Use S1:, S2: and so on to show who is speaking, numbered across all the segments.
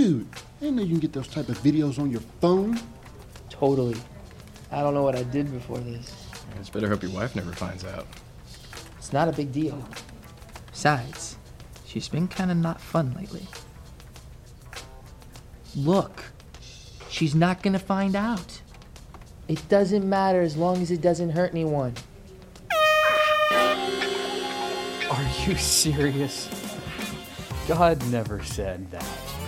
S1: Dude, I didn't know you can get those type of videos on your phone.
S2: Totally. I don't know what I did before this.
S3: I just better hope your wife never finds out.
S2: It's not a big deal. Besides, she's been kind of not fun lately. Look, she's not gonna find out. It doesn't matter as long as it doesn't hurt anyone.
S4: Are you serious? God never said that.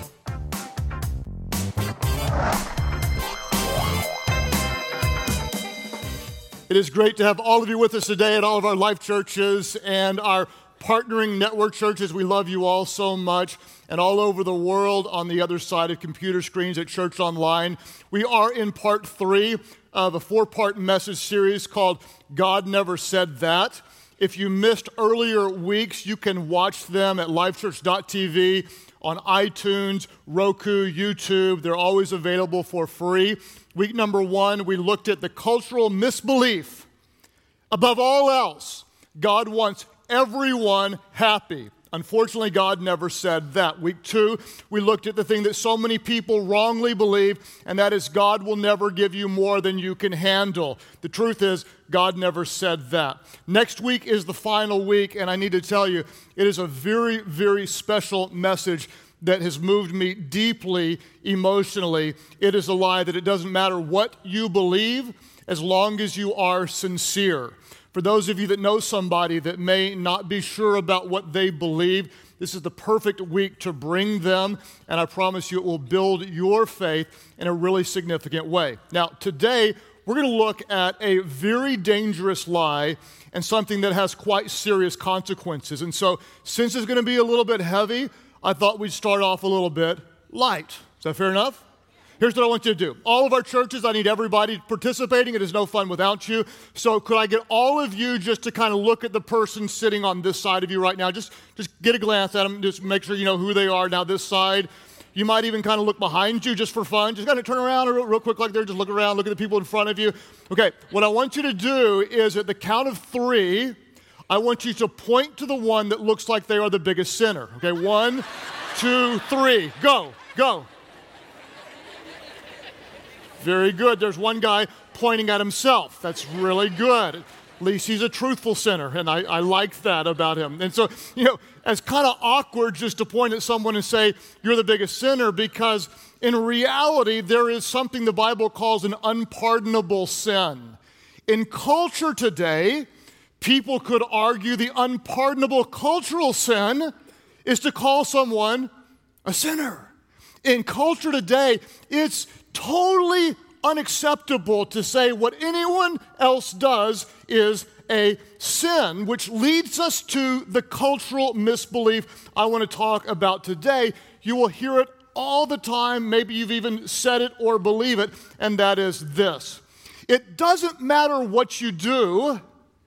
S5: It is great to have all of you with us today at all of our Life churches and our partnering network churches. We love you all so much, and all over the world on the other side of computer screens at Church Online. We are in part 3 of a 4-part message series called God Never Said That. If you missed earlier weeks, you can watch them at lifechurch.tv, on iTunes, Roku, YouTube. They're always available for free. Week number 1, we looked at the cultural misbelief. Above all else, God wants everyone happy. Unfortunately, God never said that. Week 2, we looked at the thing that so many people wrongly believe, and that is God will never give you more than you can handle. The truth is, God never said that. Next week is the final week, and I need to tell you, it is a very, very special message that has moved me deeply emotionally. It is a lie that it doesn't matter what you believe as long as you are sincere. For those of you that know somebody that may not be sure about what they believe, this is the perfect week to bring them, and I promise you it will build your faith in a really significant way. Now, today, we're going to look at a very dangerous lie and something that has quite serious consequences. And so, since it's going to be a little bit heavy, I thought we'd start off a little bit light. Is that fair enough? Here's what I want you to do. All of our churches, I need everybody participating. It is no fun without you. So could I get all of you just to kind of look at the person sitting on this side of you right now? Just get a glance at them. Just make sure you know who they are. Now this side. You might even kind of look behind you just for fun. Just kind of turn around real quick like there. Just look around. Look at the people in front of you. Okay, what I want you to do is at the count of 3, I want you to point to the one that looks like they are the biggest sinner. Okay, 1, 2, 3. Go. Very good. There's one guy pointing at himself. That's really good. At least he's a truthful sinner, and I like that about him. And so, it's kind of awkward just to point at someone and say, you're the biggest sinner, because in reality, there is something the Bible calls an unpardonable sin. In culture today, people could argue the unpardonable cultural sin is to call someone a sinner. In culture today, it's totally unacceptable to say what anyone else does is a sin, which leads us to the cultural misbelief I want to talk about today. You will hear it all the time. Maybe you've even said it or believe it, and that is this. It doesn't matter what you do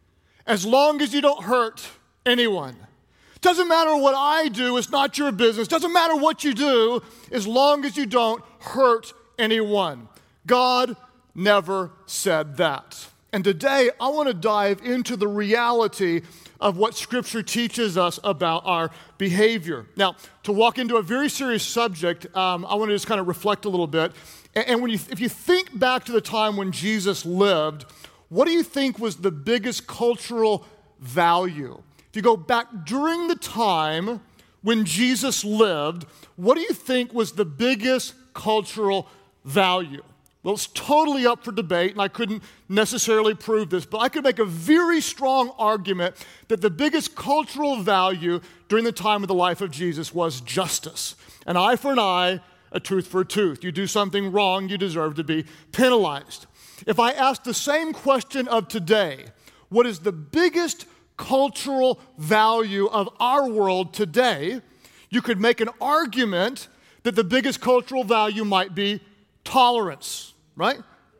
S5: as long as you don't hurt anyone. Doesn't matter what I do, it's not your business. Doesn't matter what you do as long as you don't hurt anyone. God never said that. And today, I want to dive into the reality of what Scripture teaches us about our behavior. Now, to walk into a very serious subject, I want to just kind of reflect a little bit. And if you think back to the time when Jesus lived, what do you think was the biggest cultural value? If you go back during the time when Jesus lived, what do you think was the biggest cultural value? Well, it's totally up for debate, and I couldn't necessarily prove this, but I could make a very strong argument that the biggest cultural value during the time of the life of Jesus was justice. An eye for an eye, a tooth for a tooth. You do something wrong, you deserve to be penalized. If I ask the same question of today, what is the biggest cultural value of our world today, you could make an argument that the biggest cultural value might be tolerance, right?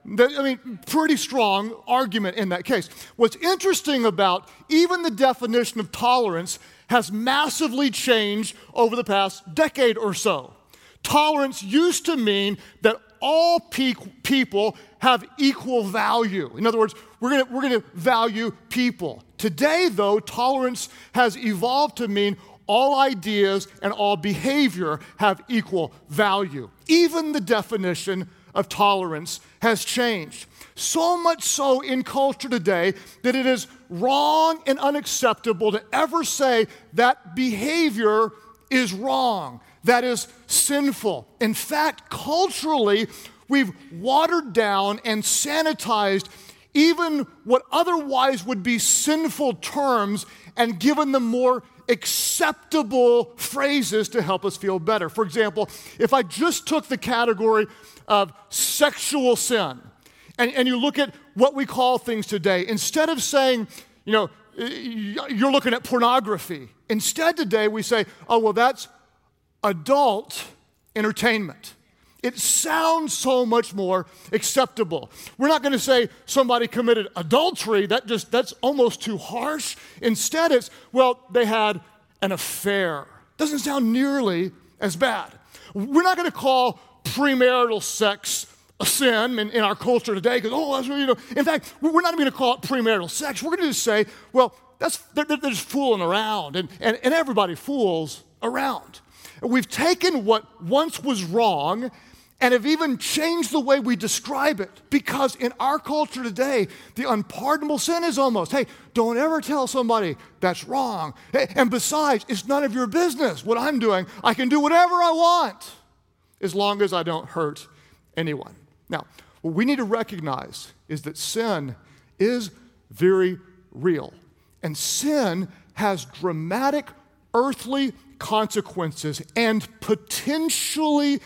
S5: Pretty strong argument in that case. What's interesting about even the definition of tolerance has massively changed over the past decade or so. Tolerance used to mean that all people have equal value. In other words, we're going to value people. Today, though, tolerance has evolved to mean all ideas and all behavior have equal value. Even the definition of tolerance has changed. So much so in culture today that it is wrong and unacceptable to ever say that behavior is wrong, that is sinful. In fact, culturally, we've watered down and sanitized even what otherwise would be sinful terms and given them more acceptable phrases to help us feel better. For example, if I just took the category of sexual sin, and you look at what we call things today, instead of saying, you're looking at pornography, instead today we say, oh, well, that's adult entertainment. It sounds so much more acceptable. We're not going to say somebody committed adultery. That's almost too harsh. Instead, it's, well, they had an affair. Doesn't sound nearly as bad. We're not going to call premarital sex a sin in our culture today because, in fact, we're not even going to call it premarital sex. We're going to just say, well, they're just fooling around, and everybody fools around. We've taken what once was wrong and have even changed the way we describe it, because in our culture today, the unpardonable sin is almost, hey, don't ever tell somebody that's wrong. Hey, and besides, it's none of your business what I'm doing. I can do whatever I want as long as I don't hurt anyone. Now, what we need to recognize is that sin is very real, and sin has dramatic earthly consequences and potentially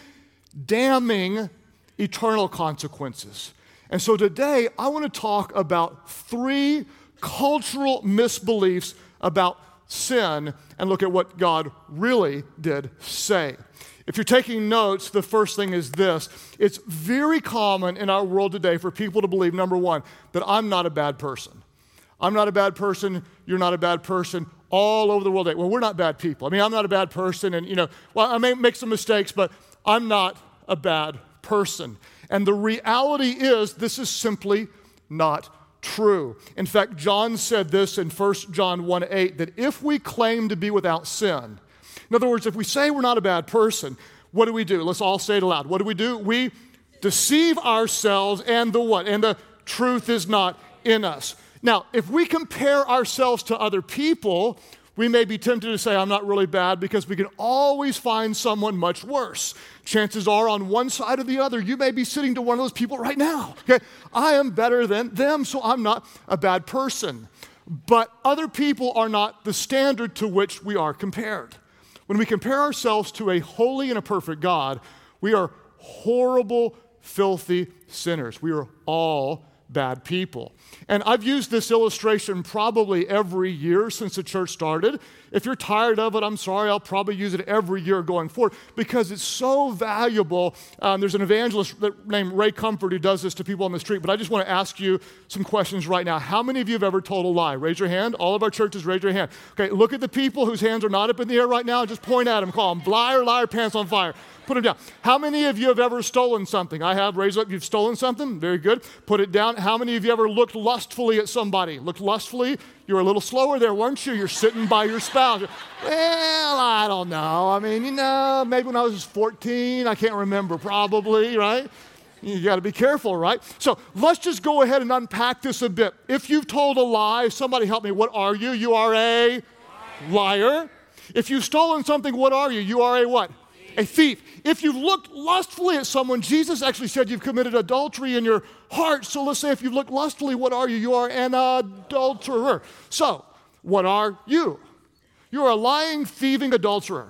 S5: damning eternal consequences. And so today, I want to talk about 3 cultural misbeliefs about sin and look at what God really did say. If you're taking notes, the first thing is this. It's very common in our world today for people to believe, number one, that I'm not a bad person. I'm not a bad person, you're not a bad person, all over the world. Well, we're not bad people. I mean, I'm not a bad person, and I may make some mistakes, but I'm not a bad person. And the reality is, this is simply not true. In fact, John said this in 1 John 1:8, that if we claim to be without sin, in other words, if we say we're not a bad person, what do we do? Let's all say it aloud. What do? We deceive ourselves, and the what? And the truth is not in us. Now, if we compare ourselves to other people, we may be tempted to say, I'm not really bad, because we can always find someone much worse. Chances are, on one side or the other, you may be sitting to one of those people right now. Okay? I am better than them, so I'm not a bad person. But other people are not the standard to which we are compared. When we compare ourselves to a holy and a perfect God, we are horrible, filthy sinners. We are all bad people. And I've used this illustration probably every year since the church started. If you're tired of it, I'm sorry, I'll probably use it every year going forward because it's so valuable. There's an evangelist named Ray Comfort who does this to people on the street, but I just want to ask you some questions right now. How many of you have ever told a lie? Raise your hand. All of our churches, raise your hand. Okay, look at the people whose hands are not up in the air right now. Just point at them. Call them liar, liar, pants on fire. Put them down. How many of you have ever stolen something? I have. Raise up. You've stolen something? Very good. Put it down. How many of you ever looked lustfully at somebody? Looked lustfully? You were a little slower there, weren't you? You're sitting by your spouse. Well, I don't know. I mean, maybe when I was 14, I can't remember, probably, right? You got to be careful, right? So let's just go ahead and unpack this a bit. If you've told a lie, somebody help me. What are you? You are a liar. If you've stolen something, what are you? You are a what? A thief. If you've looked lustfully at someone, Jesus actually said you've committed adultery in your heart. So let's say if you've looked lustfully, what are you? You are an adulterer. So, what are you? You are a lying, thieving adulterer.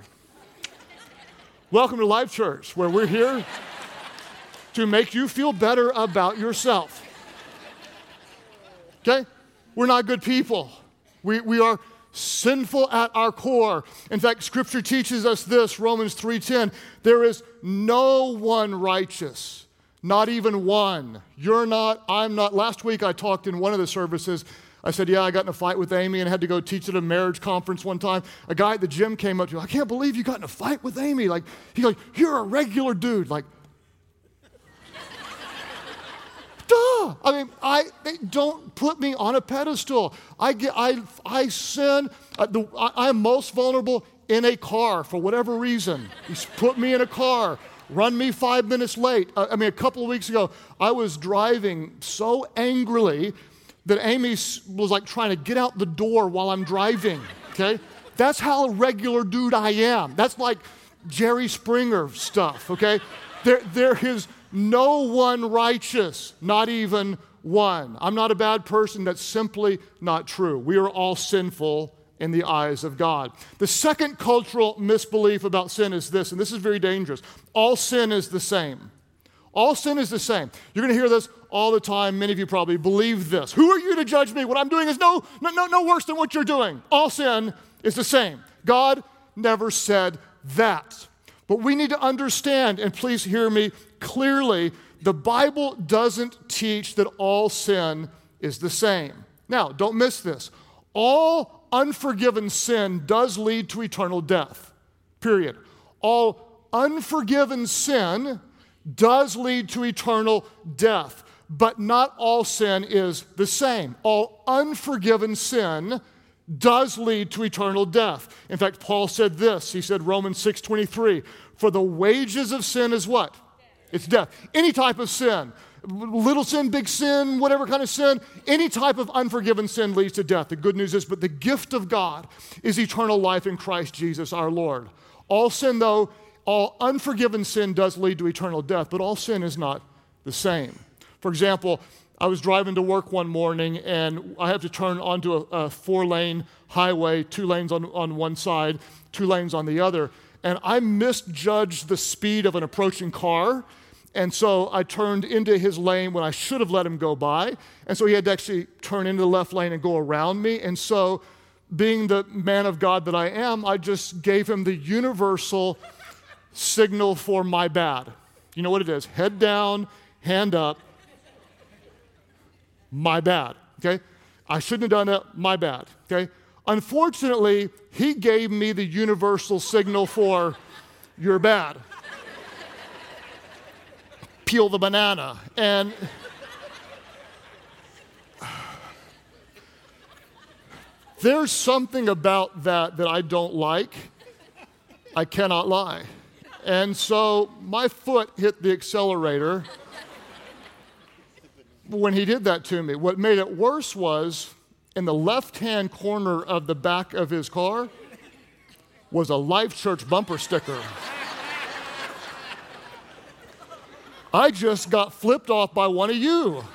S5: Welcome to Life Church, where we're here to make you feel better about yourself. Okay? We're not good people. We are sinful at our core. In fact, Scripture teaches us this, Romans 3:10, there is no one righteous, not even one. You're not, I'm not. Last week I talked in one of the services. I said, I got in a fight with Amy and had to go teach at a marriage conference one time. A guy at the gym came up to me, I can't believe you got in a fight with Amy. He's like, you're a regular dude. Duh. I mean, they don't put me on a pedestal. I sin. I am most vulnerable in a car for whatever reason. He's put me in a car, run me 5 minutes late. A couple of weeks ago, I was driving so angrily that Amy was like trying to get out the door while I'm driving, okay? That's how regular dude I am. That's like Jerry Springer stuff, okay? There is no one righteous, not even one. I'm not a bad person. That's simply not true. We are all sinful in the eyes of God. The second cultural misbelief about sin is this, and this is very dangerous. All sin is the same. All sin is the same. You're going to hear this all the time. Many of you probably believe this. Who are you to judge me? What I'm doing is no worse than what you're doing. All sin is the same. God never said that. But we need to understand, and please hear me clearly, the Bible doesn't teach that all sin is the same. Now, don't miss this. All unforgiven sin does lead to eternal death, period. All unforgiven sin does lead to eternal death, but not all sin is the same. All unforgiven sin does lead to eternal death. In fact, Paul said this. He said, Romans 6:23, for the wages of sin is what? It's death. Any type of sin, little sin, big sin, whatever kind of sin, any type of unforgiven sin leads to death. The good news is, but the gift of God is eternal life in Christ Jesus our Lord. All sin, though, all unforgiven sin does lead to eternal death, but all sin is not the same. For example, I was driving to work one morning, and I have to turn onto a 4-lane highway, 2 lanes on one side, 2 lanes on the other, and I misjudged the speed of an approaching car, and so I turned into his lane when I should have let him go by, and so he had to actually turn into the left lane and go around me, and so being the man of God that I am, I just gave him the universal signal for my bad. You know what it is? Head down, hand up, my bad, okay? I shouldn't have done it, my bad, okay? Unfortunately, he gave me the universal signal for you're bad. Peel the banana. And there's something about that I don't like. I cannot lie. And so my foot hit the accelerator when he did that to me. What made it worse was in the left-hand corner of the back of his car was a Life Church bumper sticker. I just got flipped off by one of you.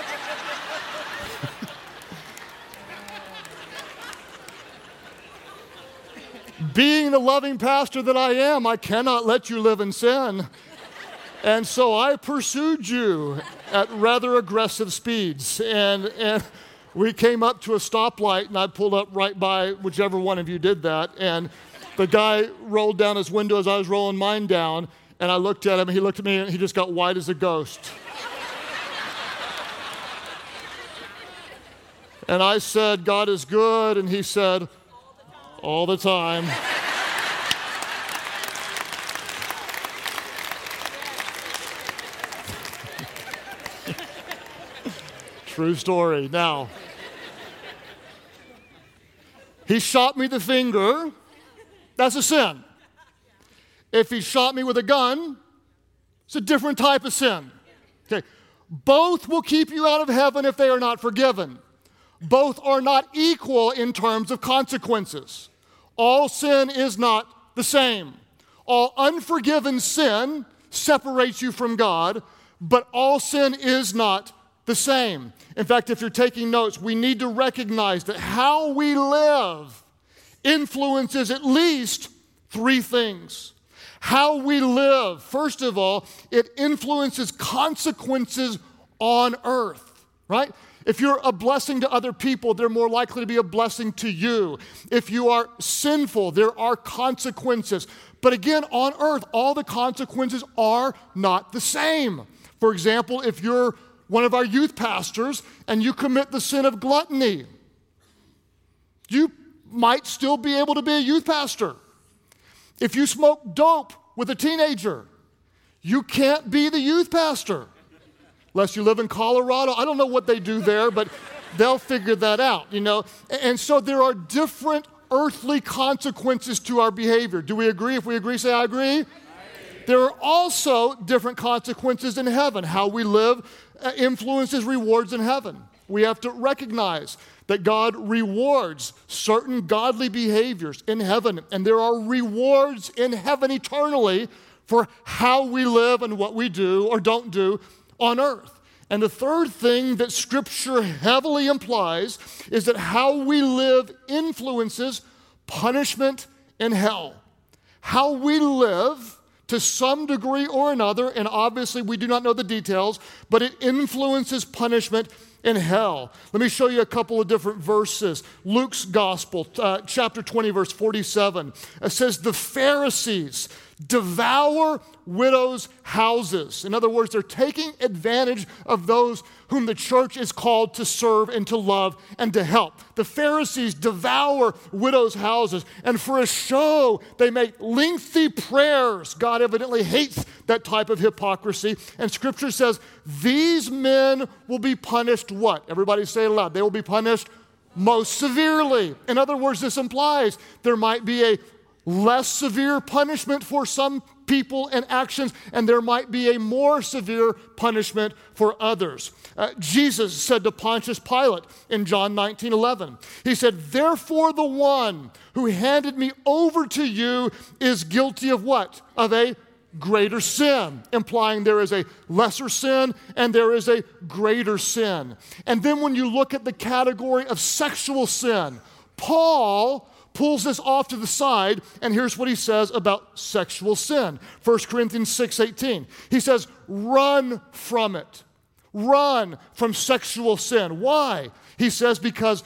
S5: Being the loving pastor that I am, I cannot let you live in sin. And so I pursued you at rather aggressive speeds. And we came up to a stoplight, and I pulled up right by whichever one of you did that. And the guy rolled down his window as I was rolling mine down. And I looked at him, and he looked at me, and he just got white as a ghost. And I said, God is good. And he said, all the time. True story. Now, he shot me the finger. That's a sin. If he shot me with a gun, it's a different type of sin. Okay. Both will keep you out of heaven if they are not forgiven. Both are not equal in terms of consequences. All sin is not the same. All unforgiven sin separates you from God, but all sin is not the same. In fact, if you're taking notes, we need to recognize that how we live influences at least 3 things. How we live, first of all, it influences consequences on earth, right? If you're a blessing to other people, they're more likely to be a blessing to you. If you are sinful, there are consequences. But again, on earth, all the consequences are not the same. For example, if you're one of our youth pastors and you commit the sin of gluttony, you might still be able to be a youth pastor. If you smoke dope with a teenager, you can't be the youth pastor. Unless you live in Colorado. I don't know what they do there, but they'll figure that out, you know. And so there are different earthly consequences to our behavior. Do we agree? If we agree, say, I agree. There are also different consequences in heaven. How we live influences rewards in heaven. We have to recognize that God rewards certain godly behaviors in heaven, and there are rewards in heaven eternally for how we live and what we do or don't do on earth. And the third thing that Scripture heavily implies is that how we live influences punishment in hell. How we live to some degree or another, and obviously we do not know the details, but it influences punishment in hell. Let me show you a couple of different verses. Luke's Gospel, chapter 20, verse 47. It says, the Pharisees devour widows' houses. In other words, they're taking advantage of those whom the church is called to serve and to love and to help. The Pharisees devour widows' houses, and for a show, they make lengthy prayers. God evidently hates that type of hypocrisy, and Scripture says these men will be punished what? Everybody say it aloud. They will be punished most severely. In other words, this implies there might be a less severe punishment for some people and actions, and there might be a more severe punishment for others. Jesus said to Pontius Pilate in John 19:11, he said, therefore the one who handed me over to you is guilty of what? Of a greater sin, implying there is a lesser sin and there is a greater sin. And then when you look at the category of sexual sin, Paul pulls this off to the side, and here's what he says about sexual sin. 1 Corinthians 6:18. He says, run from it. Run from sexual sin. Why? He says, because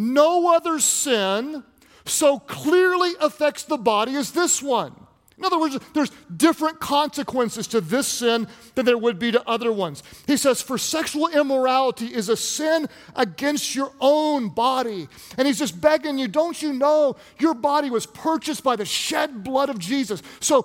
S5: no other sin so clearly affects the body as this one. In other words, there's different consequences to this sin than there would be to other ones. He says, for sexual immorality is a sin against your own body. And he's just begging you, don't you know your body was purchased by the shed blood of Jesus? So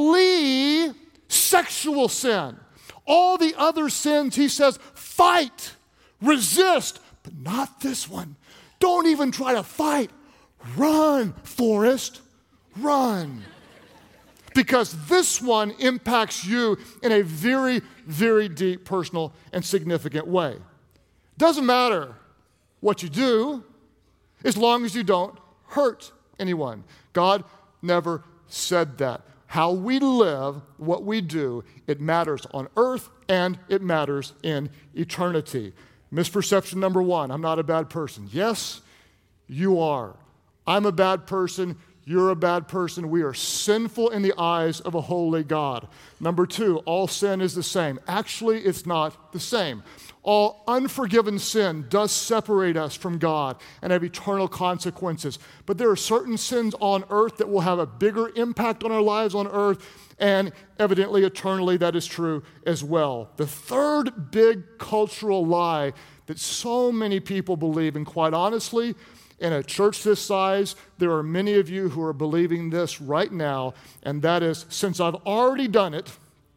S5: flee sexual sin. All the other sins, he says, fight, resist, but not this one. Don't even try to fight. Run, Forrest, run. Because this one impacts you in a very, very deep, personal, and significant way. Doesn't matter what you do, as long as you don't hurt anyone. God never said that. How we live, what we do, it matters on earth and it matters in eternity. Misperception number one, I'm not a bad person. Yes, you are. I'm a bad person. You're a bad person. We are sinful in the eyes of a holy God. Number two, all sin is the same. Actually, it's not the same. All unforgiven sin does separate us from God and have eternal consequences. But there are certain sins on earth that will have a bigger impact on our lives on earth, and evidently, eternally, that is true as well. The third big cultural lie that so many people believe, and quite honestly, in a church this size, there are many of you who are believing this right now, and that is, since I've already done it,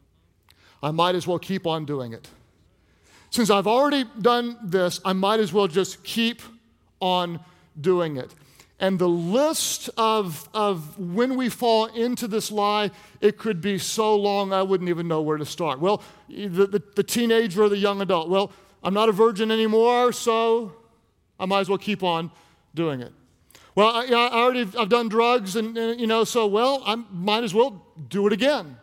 S5: I might as well keep on doing it. Since I've already done this, I might as well just keep on doing it. And the list of when we fall into this lie, it could be so long I wouldn't even know where to start. Well, the teenager or the young adult, well, I'm not a virgin anymore, so I might as well keep on doing it. Well, I've done drugs, and so, well, I might as well do it again.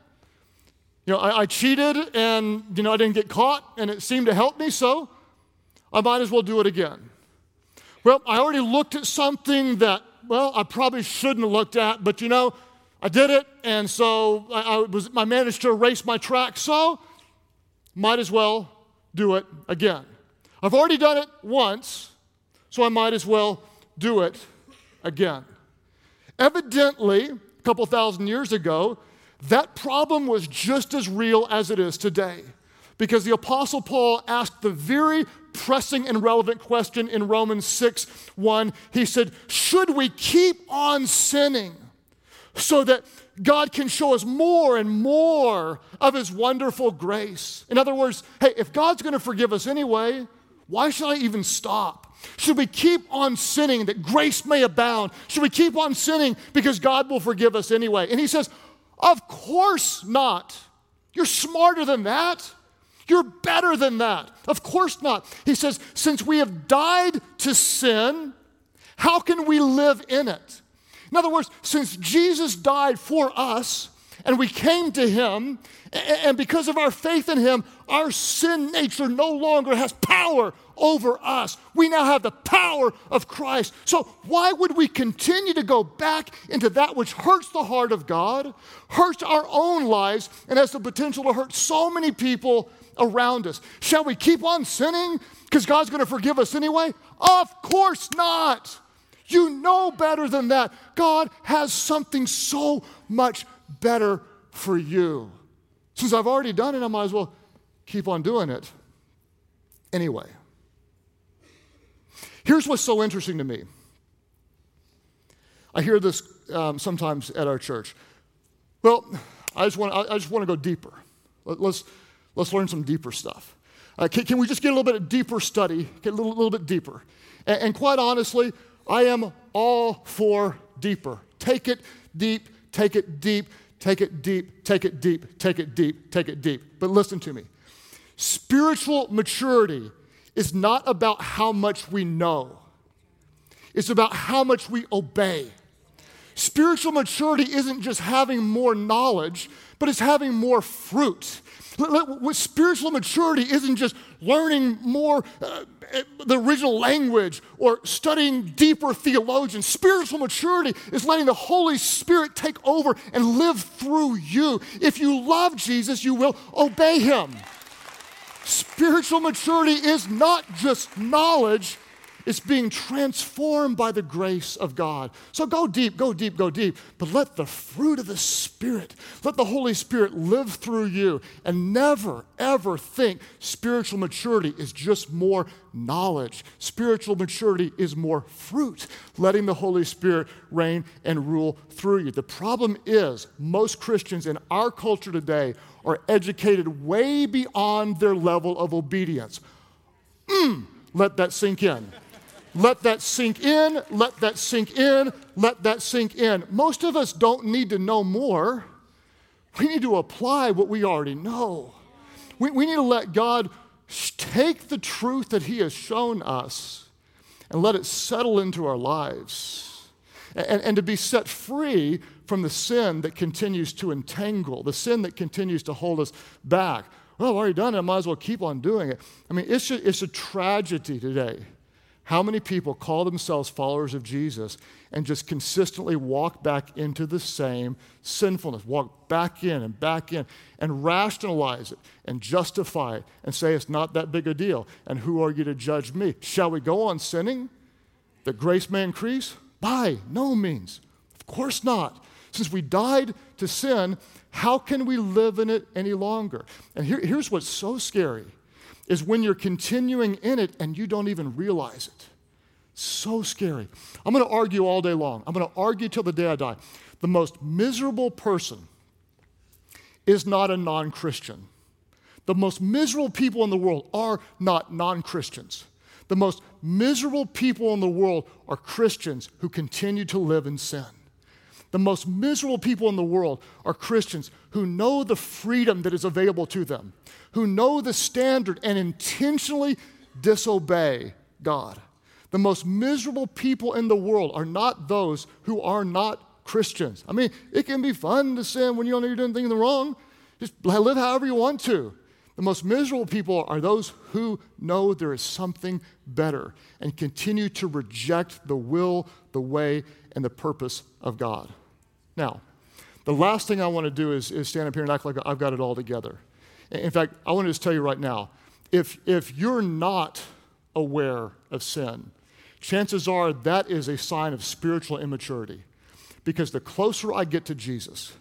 S5: I cheated, and, I didn't get caught, and it seemed to help me, so I might as well do it again. Well, I already looked at something that, well, I probably shouldn't have looked at, but, I did it, and so I managed to erase my track, so might as well do it again. I've already done it once, so I might as well do it again. Evidently, a couple thousand years ago, that problem was just as real as it is today, because the Apostle Paul asked the very pressing and relevant question in Romans 6:1. He said, should we keep on sinning so that God can show us more and more of his wonderful grace? In other words, hey, if God's going to forgive us anyway, why should I even stop? Should we keep on sinning that grace may abound? Should we keep on sinning because God will forgive us anyway? And he says, of course not. You're smarter than that. You're better than that. Of course not. He says, since we have died to sin, how can we live in it? In other words, since Jesus died for us and we came to him, and because of our faith in him, our sin nature no longer has power over us. We now have the power of Christ. So why would we continue to go back into that which hurts the heart of God, hurts our own lives, and has the potential to hurt so many people around us? Shall we keep on sinning because God's going to forgive us anyway? Of course not. You know better than that. God has something so much better for you. Since I've already done it, I might as well keep on doing it anyway. Here's what's so interesting to me. I hear this sometimes at our church. Well, I just want to go deeper. Let's learn some deeper stuff. Can we just get a little bit of deeper study, get a little bit deeper? And quite honestly, I am all for deeper. Take it deep, take it deep, take it deep, take it deep, take it deep, take it deep. But listen to me. Spiritual maturity is not about how much we know. It's about how much we obey. Spiritual maturity isn't just having more knowledge, but it's having more fruit. Spiritual maturity isn't just learning more the original language or studying deeper theologians. Spiritual maturity is letting the Holy Spirit take over and live through you. If you love Jesus, you will obey him. Spiritual maturity is not just knowledge, it's being transformed by the grace of God. So go deep, go deep, go deep, but let the fruit of the Spirit, let the Holy Spirit live through you, and never, ever think spiritual maturity is just more knowledge. Spiritual maturity is more fruit, letting the Holy Spirit reign and rule through you. The problem is most Christians in our culture today are educated way beyond their level of obedience. Let that sink in. Let that sink in, let that sink in, let that sink in. Most of us don't need to know more. We need to apply what we already know. We need to let God take the truth that he has shown us and let it settle into our lives. And to be set free from the sin that continues to entangle, the sin that continues to hold us back. Well, I've already done it, I might as well keep on doing it. I mean, it's a tragedy today. How many people call themselves followers of Jesus and just consistently walk back into the same sinfulness, walk back in and rationalize it and justify it and say it's not that big a deal. And who are you to judge me? Shall we go on sinning that grace may increase? By no means. Of course not. Since we died to sin, how can we live in it any longer? And here's what's so scary. Is when you're continuing in it and you don't even realize it. So scary. I'm going to argue all day long. I'm going to argue till the day I die. The most miserable person is not a non-Christian. The most miserable people in the world are not non-Christians. The most miserable people in the world are Christians who continue to live in sin. The most miserable people in the world are Christians who know the freedom that is available to them, who know the standard and intentionally disobey God. The most miserable people in the world are not those who are not Christians. I mean, it can be fun to sin when you don't know you're doing things wrong. Just live however you want to. The most miserable people are those who know there is something better and continue to reject the will, the way, and the purpose of God. Now, the last thing I want to do is stand up here and act like I've got it all together. In fact, I want to just tell you right now, if you're not aware of sin, chances are that is a sign of spiritual immaturity. Because the closer I get to Jesus,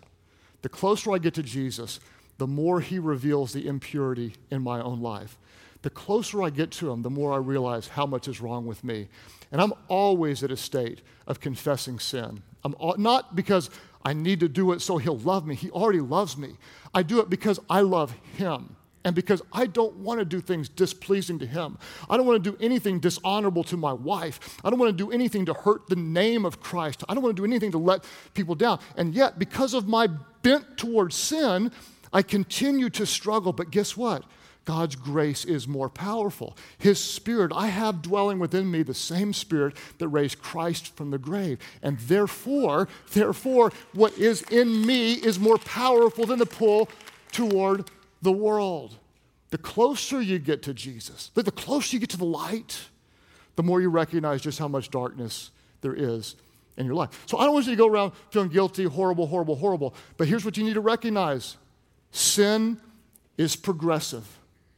S5: the more he reveals the impurity in my own life. The closer I get to him, the more I realize how much is wrong with me. And I'm always at a state of confessing sin. Not because I need to do it so he'll love me. He already loves me. I do it because I love him. and because I don't want to do things displeasing to him. I don't want to do anything dishonorable to my wife. I don't want to do anything to hurt the name of Christ. I don't want to do anything to let people down. And yet, because of my bent towards sin, I continue to struggle. But guess what? God's grace is more powerful. His Spirit, I have dwelling within me the same Spirit that raised Christ from the grave. And therefore, what is in me is more powerful than the pull toward the world. The closer you get to Jesus, the closer you get to the light, the more you recognize just how much darkness there is in your life. So I don't want you to go around feeling guilty, horrible. But here's what you need to recognize. Sin is progressive.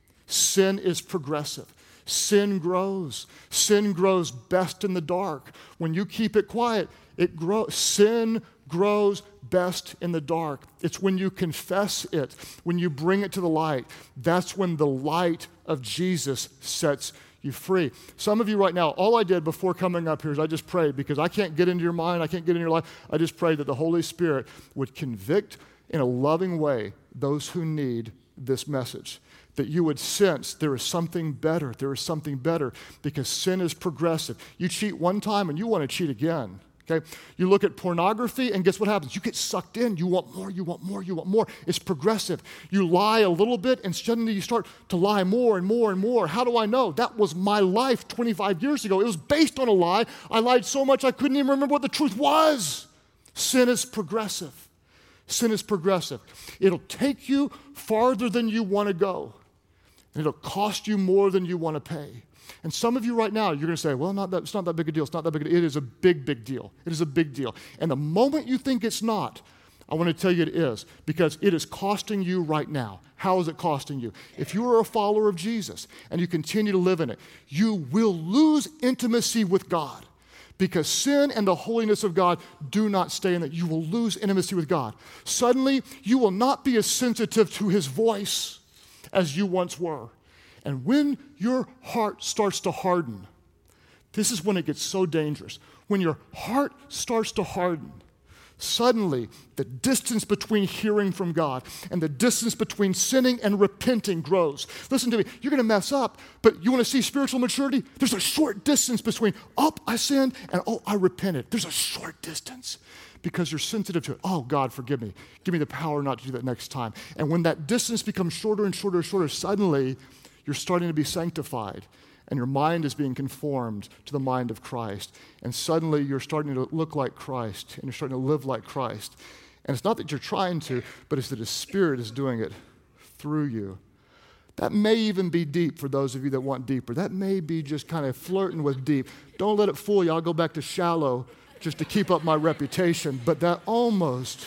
S5: Sin is progressive. Sin grows. Sin grows best in the dark. When you keep it quiet, it grows. Sin grows best in the dark. It's when you confess it, when you bring it to the light. That's when the light of Jesus sets you free. Some of you right now, all I did before coming up here is I just prayed, because I can't get into your mind, I can't get into your life. I just prayed that the Holy Spirit would convict in a loving way those who need this message. That you would sense there is something better. There is something better, because sin is progressive. You cheat one time and you want to cheat again. Okay? You look at pornography and guess what happens? You get sucked in. You want more. It's progressive. You lie a little bit and suddenly you start to lie more and more. How do I know? That was my life 25 years ago. It was based on a lie. I lied so much I couldn't even remember what the truth was. Sin is progressive. Sin is progressive. It'll take you farther than you want to go. And it'll cost you more than you want to pay. And some of you right now, you're going to say, well, it's not that big a deal. It's not that big a deal. It is a big deal. It is a big deal. And the moment you think it's not, I want to tell you it is, because it is costing you right now. How is it costing you? If you are a follower of Jesus and you continue to live in it, you will lose intimacy with God. Because sin and the holiness of God do not stay in it. You will lose intimacy with God. Suddenly, you will not be as sensitive to his voice as you once were. And when your heart starts to harden, this is when it gets so dangerous. When your heart starts to harden, suddenly the distance between hearing from God and the distance between sinning and repenting grows. Listen to me, you're going to mess up, but you want to see spiritual maturity? There's a short distance between, I sinned, and I repented. There's a short distance. Because you're sensitive to it. Oh, God, forgive me. Give me the power not to do that next time. And when that distance becomes shorter and shorter, suddenly you're starting to be sanctified and your mind is being conformed to the mind of Christ. And suddenly you're starting to look like Christ and you're starting to live like Christ. And it's not that you're trying to, but it's that His Spirit is doing it through you. That may even be deep for those of you that want deeper. That may be just kind of flirting with deep. Don't let it fool you. I'll go back to shallow just to keep up my reputation, but that almost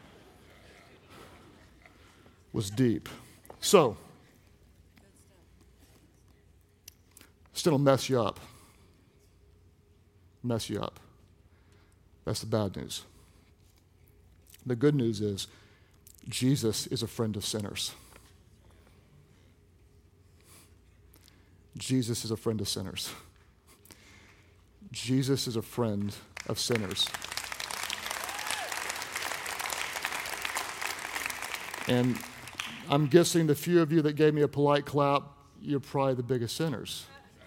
S5: was deep. So, still mess you up. Mess you up. That's the bad news. The good news is Jesus is a friend of sinners. Jesus is a friend of sinners. Jesus is a friend of sinners. And I'm guessing the few of you that gave me a polite clap, you're probably the biggest sinners.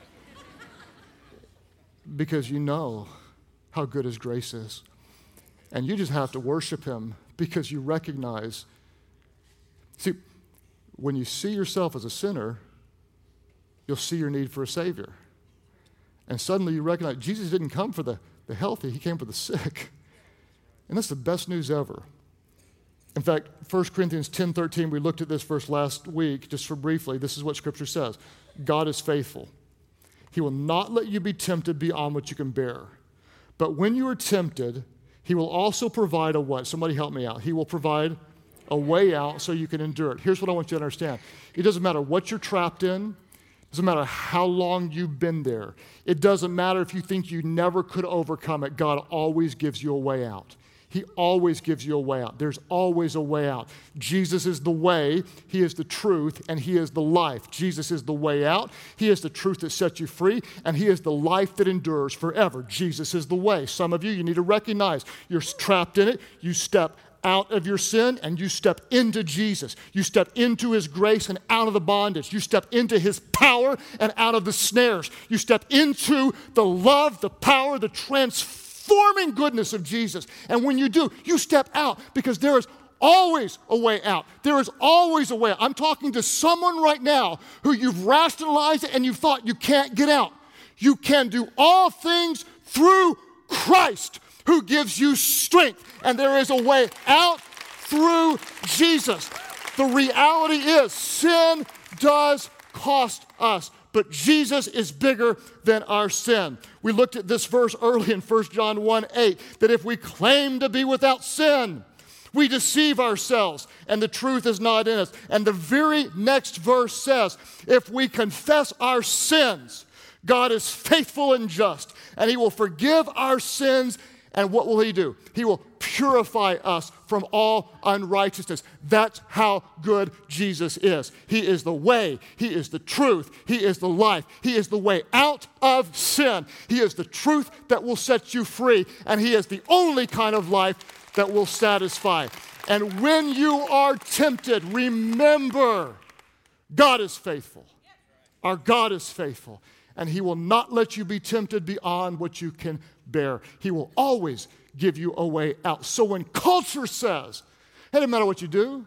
S5: Because you know how good His grace is. And you just have to worship Him because you recognize. See, when you see yourself as a sinner, you'll see your need for a Savior. And suddenly you recognize Jesus didn't come for the healthy, He came for the sick. And that's the best news ever. In fact, 1 Corinthians 10:13, we looked at this verse last week, just for briefly. This is what Scripture says. God is faithful. He will not let you be tempted beyond what you can bear. But when you are tempted, He will also provide a what? Somebody help me out. He will provide a way out so you can endure it. Here's what I want you to understand. It doesn't matter what you're trapped in. It doesn't matter how long you've been there. It doesn't matter if you think you never could overcome it. God always gives you a way out. He always gives you a way out. There's always a way out. Jesus is the way, He is the truth, and He is the life. Jesus is the way out. He is the truth that sets you free, and He is the life that endures forever. Jesus is the way. Some of you need to recognize you're trapped in it. You step out of your sin and you step into Jesus. You step into his grace and out of the bondage. You step into his power and out of the snares. You step into the love, the power, the transforming goodness of Jesus. And when you do, you step out because there is always a way out. There is always a way out. I'm talking to someone right now who you've rationalized it and you've thought you can't get out. You can do all things through Christ who gives you strength. And there is a way out through Jesus. The reality is sin does cost us, but Jesus is bigger than our sin. We looked at this verse early in 1 John 1:8, that if we claim to be without sin, we deceive ourselves, and the truth is not in us. And the very next verse says, if we confess our sins, God is faithful and just, and he will forgive our sins. And what will he do? He will purify us from all unrighteousness. That's how good Jesus is. He is the way. He is the truth. He is the life. He is the way out of sin. He is the truth that will set you free. And he is the only kind of life that will satisfy. And when you are tempted, remember, God is faithful. Our God is faithful. And he will not let you be tempted beyond what you can bear. He will always give you a way out. So when culture says, hey, it doesn't matter what you do,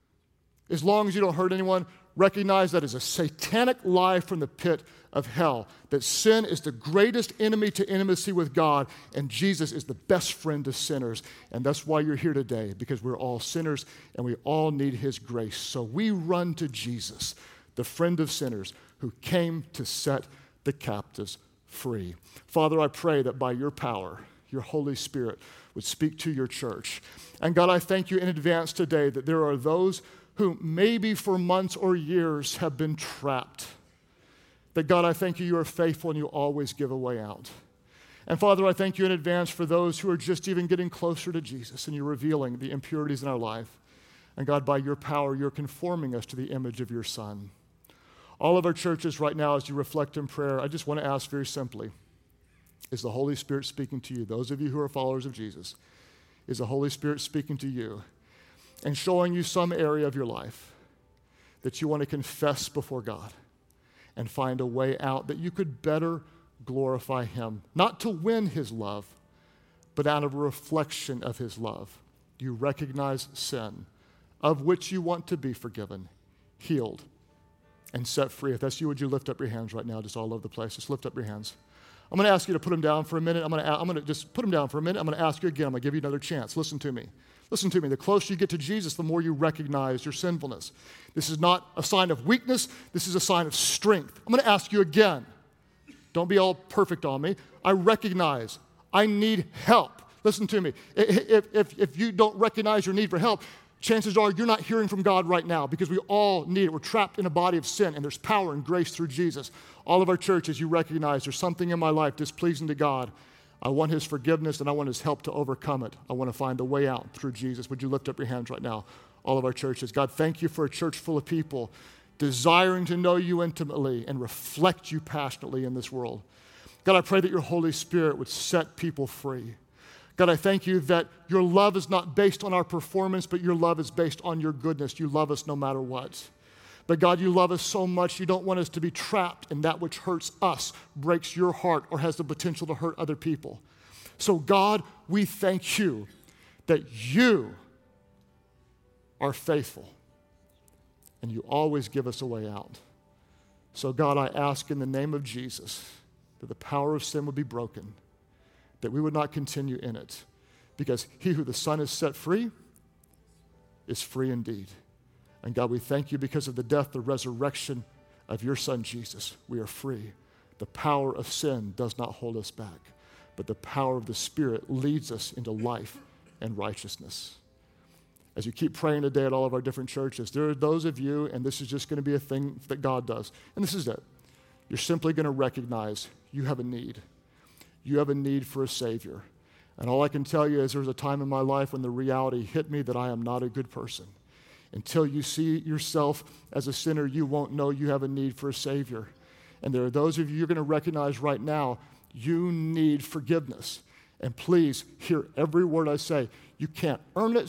S5: as long as you don't hurt anyone, recognize that is a satanic lie from the pit of hell, that sin is the greatest enemy to intimacy with God, and Jesus is the best friend to sinners. And that's why you're here today, because we're all sinners and we all need his grace. So we run to Jesus, the friend of sinners, who came to set the captives free. Father, I pray that by your power, your Holy Spirit would speak to your church. And God, I thank you in advance today that there are those who maybe for months or years have been trapped. That God, I thank you, you are faithful and you always give a way out. And Father, I thank you in advance for those who are just even getting closer to Jesus and you're revealing the impurities in our life. And God, by your power, you're conforming us to the image of your Son. All of our churches right now, as you reflect in prayer, I just want to ask very simply, is the Holy Spirit speaking to you? Those of you who are followers of Jesus, is the Holy Spirit speaking to you and showing you some area of your life that you want to confess before God and find a way out that you could better glorify him, not to win his love, but out of a reflection of his love. You recognize sin, of which you want to be forgiven, healed, and set free. If that's you, would you lift up your hands right now, just all over the place? Just lift up your hands. I'm going to ask you to put them down for a minute. I'm going to just put them down for a minute. I'm going to ask you again. I'm going to give you another chance. Listen to me. Listen to me. The closer you get to Jesus, the more you recognize your sinfulness. This is not a sign of weakness. This is a sign of strength. I'm going to ask you again. Don't be all perfect on me. I recognize I need help. Listen to me. If you don't recognize your need for help, chances are you're not hearing from God right now because we all need it. We're trapped in a body of sin, and there's power and grace through Jesus. All of our churches, you recognize there's something in my life displeasing to God. I want his forgiveness, and I want his help to overcome it. I want to find a way out through Jesus. Would you lift up your hands right now, all of our churches? God, thank you for a church full of people desiring to know you intimately and reflect you passionately in this world. God, I pray that your Holy Spirit would set people free. God, I thank you that your love is not based on our performance, but your love is based on your goodness. You love us no matter what. But God, you love us so much, you don't want us to be trapped in that which hurts us, breaks your heart, or has the potential to hurt other people. So God, we thank you that you are faithful and you always give us a way out. So God, I ask in the name of Jesus that the power of sin would be broken, that we would not continue in it, because he who the Son has set free is free indeed. And God, we thank you because of the death, the resurrection of your Son, Jesus. We are free. The power of sin does not hold us back, but the power of the Spirit leads us into life and righteousness. As you keep praying today at all of our different churches, there are those of you, and this is just going to be a thing that God does, and this is it. You're simply going to recognize you have a need. You have a need for a Savior. And all I can tell you is there was a time in my life when the reality hit me that I am not a good person. Until you see yourself as a sinner, you won't know you have a need for a Savior. And there are those of you you're going to recognize right now, you need forgiveness. And please hear every word I say. You can't earn it,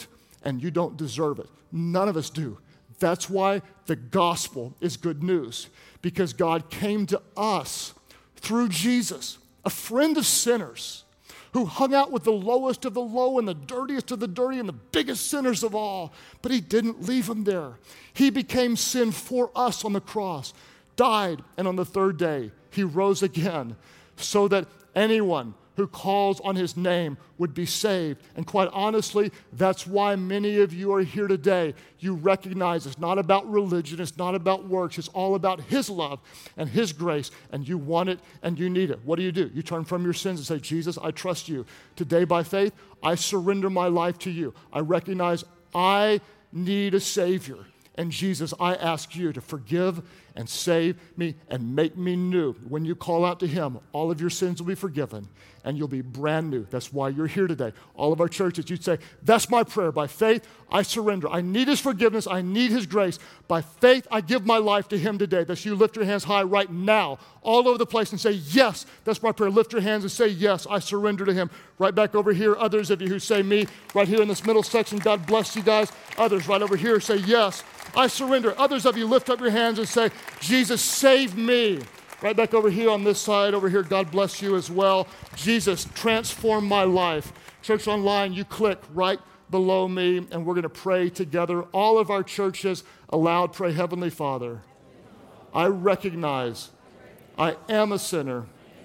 S5: and you don't deserve it. None of us do. That's why the gospel is good news, because God came to us through Jesus, a friend of sinners, who hung out with the lowest of the low and the dirtiest of the dirty and the biggest sinners of all. But he didn't leave them there. He became sin for us on the cross, died, and on the third day, he rose again so that anyone who calls on his name would be saved. And quite honestly, that's why many of you are here today. You recognize it's not about religion, it's not about works, it's all about his love and his grace, and you want it and you need it. What do? You turn from your sins and say, Jesus, I trust you. Today by faith, I surrender my life to you. I recognize I need a Savior. And Jesus, I ask you to forgive and save me and make me new. When you call out to him, all of your sins will be forgiven and you'll be brand new. That's why you're here today. All of our churches, you'd say, that's my prayer. By faith, I surrender. I need his forgiveness. I need his grace. By faith, I give my life to him today. That's you lift your hands high right now, all over the place and say, yes, that's my prayer. Lift your hands and say, yes, I surrender to him. Right back over here, others of you who say me, right here in this middle section, God bless you guys. Others right over here say, yes, I surrender. Others of you lift up your hands and say, Jesus, save me. Right back over here on this side, over here, God bless you as well. Jesus, transform my life. Church Online, you click right below me, and we're going to pray together. All of our churches aloud pray, Heavenly Father, I recognize I am a sinner,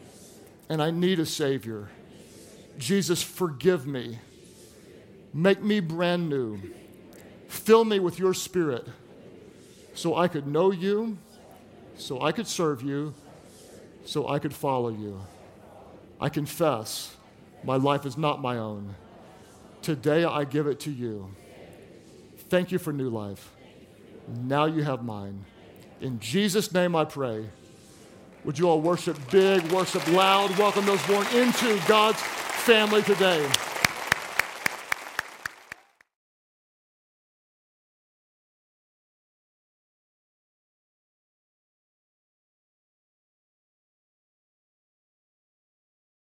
S5: and I need a Savior. Jesus, forgive me. Make me brand new. Fill me with your Spirit so I could know you, so I could serve you, so I could follow you. I confess my life is not my own. Today I give it to you. Thank you for new life. Now you have mine. In Jesus' name I pray. Would you all worship big, worship loud, welcome those born into God's family today.